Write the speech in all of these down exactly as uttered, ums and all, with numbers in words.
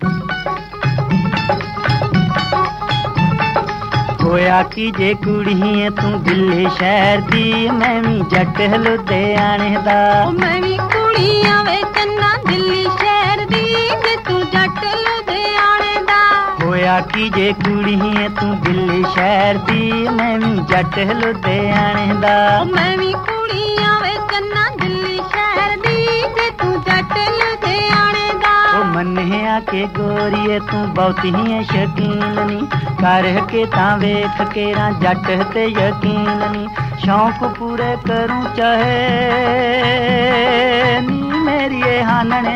होया की जे कुड़ी है तू दिल्ली शहर दी, मैं भी जट लुधियाने दा। मैं भी कुड़ियां वे चन्ना दिल्ली शहर दी, जे तू जट लुधियाने दा। होया की जे कुड़ी है तू दिल्ली शहर दी, मैं भी जट लुधियाने दा। मैं भी कुड़ियां वे चन्ना दिल्ली शहर दी, जे तू जट लुधियाने दा। ओ मन्ने आके गोरीए तू बहुत ही शकीन नी, कर के तां वेख के ना जट ते यकीन नी। शौक पूरे करूं चाहे नी मेरी हानने,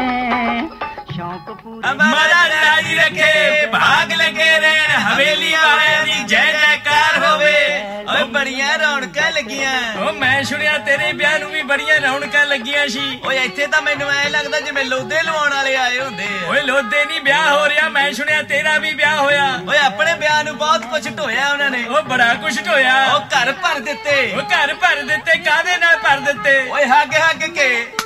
शौक पूरे महाराज राजी रखे, भाग लगे रहन, हवेली वाले दी जय जयकार होवे। ਓਏ ਬੜੀਆਂ ਰੌਣਕਾਂ ਲੱਗੀਆਂ। ਓ ਮੈਂ ਸੁਣਿਆ ਤੇਰੇ ਵਿਆਹ ਨੂੰ ਵੀ ਬੜੀਆਂ ਰੌਣਕਾਂ ਲੱਗੀਆਂ ਸੀ। ਓਏ ਇੱਥੇ ਤਾਂ ਮੈਨੂੰ ਐ ਲੱਗਦਾ ਜਿਵੇਂ ਲੋਦੇ ਲਵਾਉਣ ਵਾਲੇ ਆਏ ਹੁੰਦੇ ਆ। ਓਏ ਲੋਦੇ ਨਹੀਂ ਵਿਆਹ ਹੋ ਰਿਹਾ, ਮੈਂ ਸੁਣਿਆ ਤੇਰਾ ਵੀ ਵਿਆਹ ਹੋਇਆ। ਓਏ ਆਪਣੇ ਵਿਆਹ ਨੂੰ ਬਹੁਤ ਕੁਝ ਢੋਇਆ ਉਹਨਾਂ ਨੇ। ਓ ਬੜਾ ਕੁਝ ਢੋਇਆ। ਓ ਘਰ ਭਰ ਦਿੱਤੇ। ਓ ਘਰ ਭਰ ਦਿੱਤੇ, ਕਾਹਦੇ ਨਾਲ ਭਰ ਦਿੱਤੇ? ਓਏ ਹੱਗ ਹੱਗ ਕੇ।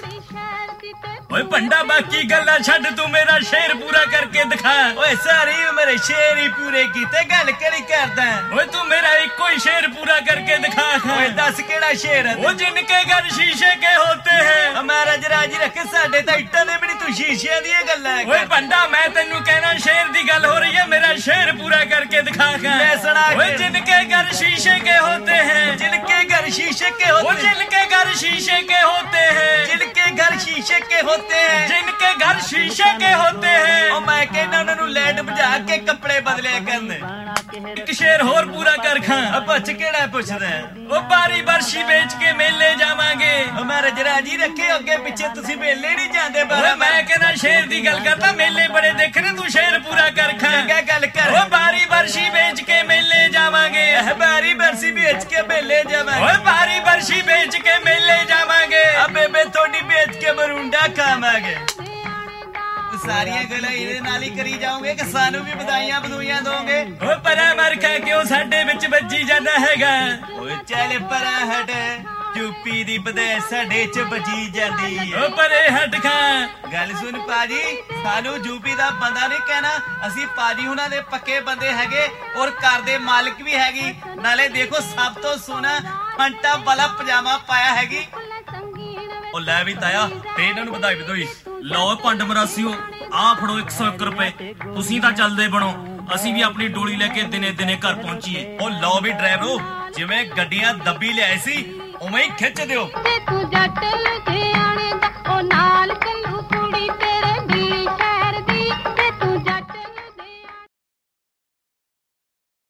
ਓਏ ਭੰਡਾ ਬਾਕੀ ਗੱਲਾਂ ਛੱਡ, ਤੂੰ ਮੇਰਾ ਸ਼ੇਰ ਪੂਰਾ ਕਰਕੇ ਦਿਖਾ। ਓਏ ਸਾਰੀ ਉਮਰ ਸ਼ੇਰ ਹੀ ਪੂਰੇ ਕੀਤੇ, ਗੱਲ ਕਿਹੜੀ ਕਰਦਾ? ਓਏ ਤੂੰ ਮੇਰਾ ਇੱਕੋ ਹੀ ਸ਼ੇਰ पूरा करके दिखा। ओए दस केड़ा शेर है? वो जिनके घर शीशे के होते हैं। हमारा जराजी रखे साडे तां इट्टां दे भी नहीं, तू शीशियां दी गल्लां। ओए बंदा मैं तैनू कहना शेर दी गल हो रही है, मेरा शेर पूरा करके दिखा। मैं सुना। ओए जिनके घर शीशे के होते हैं, जिनके घर शीशे के होते हैं, जिनके घर शीशे के होते हैं, जिनके घर शीशे के होते हैं, जिनके घर शीशे के होते हैं। ओ मैं कहना उन्हां नू लैट बुझा के कपड़े बदलिया करने। एक शेर होर पूरा कर खां। पुछ केड़ा पुछदा? ओ बारी बरशी बेच के मेले जावांगे। हमारे जराजी रखे अगे पीछे तुसी मेले नहीं जांदे। बार मैं कहना शेर दी गल करदा, मेले बड़े देखने, तू शेर पूरा कर खां। क्या गल कर? ओ बारी बरशी बेच के मेले जावांगे। बारी बरशी बेच के मेले जावांगे। ओ बारी बरशी बेच के मेले जावांगे। अब बेबे थोड़ी बेच के मरूंडा खावांगे। सारियां गल्लां इहदे नाल ही करी जाओगे कि सानू भी बधाइयां बधूइयां दोगे? ओ परा मरखा क्यों साडे विच बज्जी जांदा हैगा? ओए चल परा हट, यूपी दी बधाई साडे च बजी जांदी। ओ परे हट खा। गल सुन पाजी, सानू यूपी दा बंदा नहीं कहना, असी पाजी हुणां दे पक्के बंदे हैगे और घर दे मालिक भी हैगी। नाले देखो सब तो सोना फंटा वाला पजामा पाया हैगी। ओ लै भी ताया ते इन्हां नू बधाई बधाई। ਲਓ ਭੰਡ ਮਰਾਸੀਓ, ਆ ਫੜੋ ਇੱਕ ਸੌ ਇੱਕ ਰੁਪਏ। ਤੁਸੀਂ ਤਾਂ ਚੱਲਦੇ ਬਣੋ, ਅਸੀਂ ਵੀ ਆਪਣੀ ਡੋਲੀ ਲੈ ਕੇ ਦਿਨੇ ਦਿਨੇ ਘਰ ਪਹੁੰਚੀਏ। ਉਹ ਲਓ ਵੀ ਡਰਾਈਵਰੋ, ਜਿਵੇਂ ਗੱਡੀਆਂ ਦੱਬੀ ਲਿਆਏ ਸੀ ਉਵੇਂ ਹੀ ਖਿੱਚ ਦਿਓ। ਤੂੰ ਜੱਟ ਲੁਧਿਆਣੇ ਦਾ ਉਹ ਨਾਲ